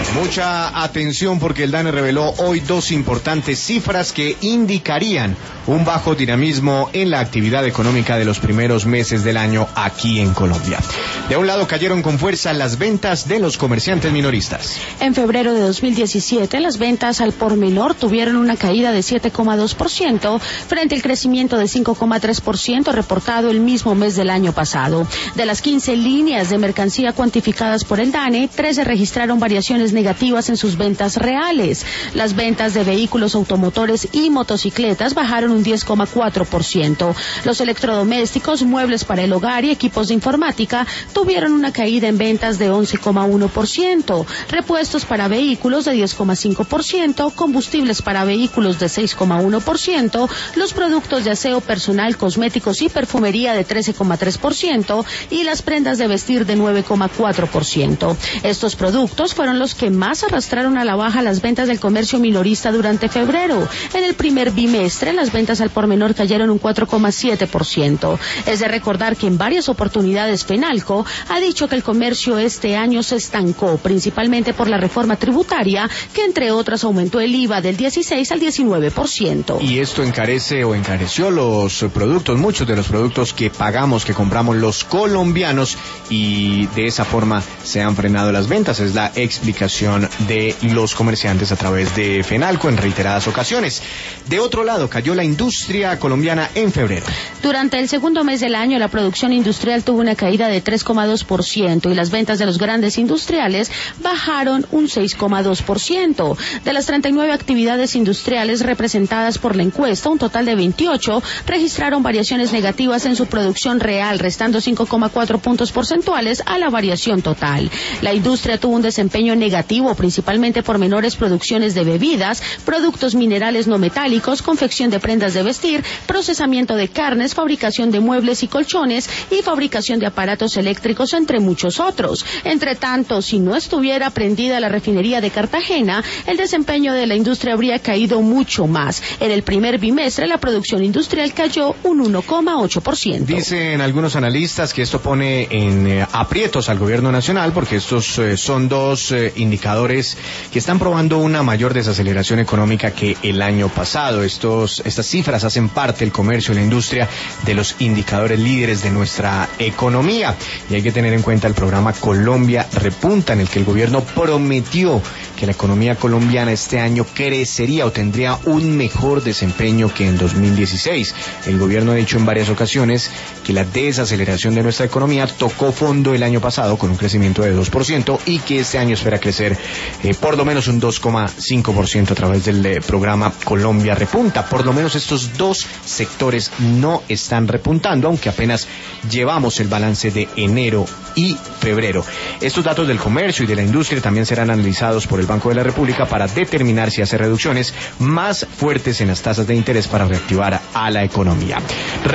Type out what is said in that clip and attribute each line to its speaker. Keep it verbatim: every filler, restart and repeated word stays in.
Speaker 1: Mucha atención porque el DANE reveló hoy dos importantes cifras que indicarían un bajo dinamismo en la actividad económica de los primeros meses del año aquí en Colombia. De un lado cayeron con fuerza las ventas de los comerciantes minoristas.
Speaker 2: En febrero de dos mil diecisiete, las ventas al por menor tuvieron una caída de siete coma dos por ciento frente al crecimiento de cinco coma tres por ciento reportado el mismo mes del año pasado. De las quince líneas de mercancía cuantificadas por el DANE, trece registraron variaciones negativas en sus ventas reales. Las ventas de vehículos automotores y motocicletas bajaron un diez coma cuatro por ciento. Los electrodomésticos, muebles para el hogar y equipos de informática tuvieron una caída en ventas de once coma uno por ciento. Repuestos para vehículos de diez coma cinco por ciento, combustibles para vehículos de seis coma uno por ciento, los productos de aseo personal, cosméticos y perfumería de trece coma tres por ciento y las prendas de vestir de nueve coma cuatro por ciento. Estos productos fueron los que más arrastraron a la baja las ventas del comercio minorista durante febrero. En el primer bimestre, las ventas al por menor cayeron un cuatro coma siete por ciento. Es de recordar que en varias oportunidades Fenalco ha dicho que el comercio este año se estancó, principalmente por la reforma tributaria, que entre otras aumentó el I V A del dieciséis al diecinueve por ciento.
Speaker 1: Y esto encarece o encareció los productos, muchos de los productos que pagamos, que compramos los colombianos, y de esa forma se han frenado las ventas. Es la explicación de los comerciantes a través de Fenalco en reiteradas ocasiones. De otro lado, cayó la industria colombiana en febrero.
Speaker 2: Durante el segundo mes del año, la producción industrial tuvo una caída de tres coma dos por ciento y las ventas de los grandes industriales bajaron un seis coma dos por ciento. De las treinta y nueve actividades industriales representadas por la encuesta, un total de veintiocho registraron variaciones negativas en su producción real, restando cinco coma cuatro puntos porcentuales a la variación total. La industria tuvo un desempeño negativo principalmente por menores producciones de bebidas, productos minerales no metálicos, confección de prendas de vestir, procesamiento de carnes, fabricación de muebles y colchones y fabricación de aparatos eléctricos, entre muchos otros. Entre tanto, si no estuviera prendida la refinería de Cartagena, el desempeño de la industria habría caído mucho más. En el primer bimestre, la producción industrial cayó un uno coma ocho por ciento.
Speaker 1: Dicen algunos analistas que esto pone en eh, aprietos al gobierno nacional, porque estos eh, son dos eh, indicadores que están probando una mayor desaceleración económica que el año pasado. Estos, estas cifras hacen parte, el comercio y la industria, de los indicadores líderes de nuestra economía. Y hay que tener en cuenta el programa Colombia Repunta, en el que el gobierno prometió que la economía colombiana este año crecería o tendría un mejor desempeño que en dos mil dieciséis. El gobierno ha dicho en varias ocasiones que la desaceleración de nuestra economía tocó fondo el año pasado con un crecimiento de dos por ciento y que este año espera crecer Eh, por lo menos un dos coma cinco por ciento a través del eh, programa Colombia Repunta. Por lo menos estos dos sectores no están repuntando, aunque apenas llevamos el balance de enero y febrero. Estos datos del comercio y de la industria también serán analizados por el Banco de la República para determinar si hace reducciones más fuertes en las tasas de interés para reactivar a la economía.